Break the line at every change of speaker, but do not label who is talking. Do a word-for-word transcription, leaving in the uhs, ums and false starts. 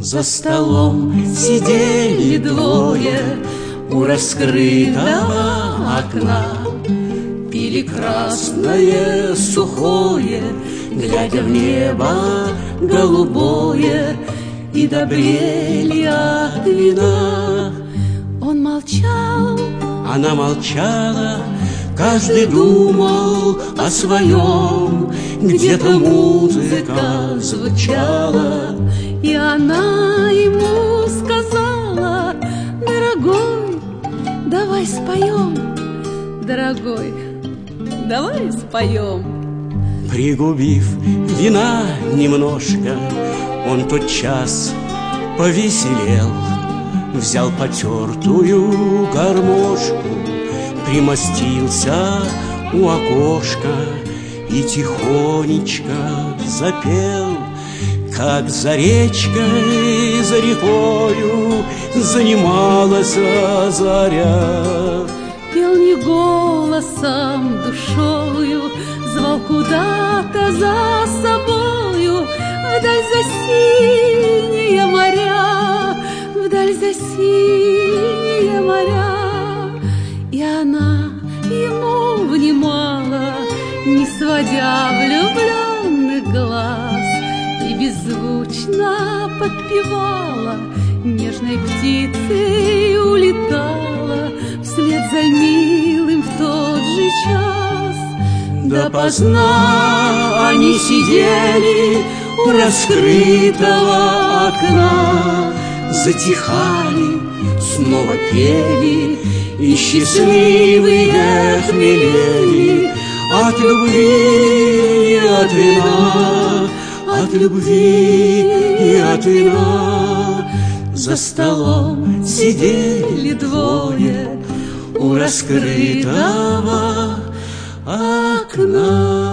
За столом сидели двое у раскрытого окна, пили красное сухое, глядя в небо голубое, и добрели от вина.
Он молчал,
она молчала, каждый думал о своем. Где-то музыка звучала,
и она ему сказала: дорогой, давай споем, дорогой, давай споем.
Пригубив вина немножко, он тотчас повеселел, взял потертую гармошку, примостился у окошка и тихонечко запел. Как за речкой, за рекою занималась заря.
Пел не голосом, душою, звал куда-то за собою, вдаль за синие моря, вдаль за синие моря. И она ему внимала, не сводя влюбленных глаз, и беззвучно подпевала, нежной птицей улетала вслед за милым в тот же час.
Допоздна они сидели у раскрытого окна, затихали, снова пели, и счастливые хмелели от любви и от вина, от любви и от вина. За столом сидели двое у раскрытого окна.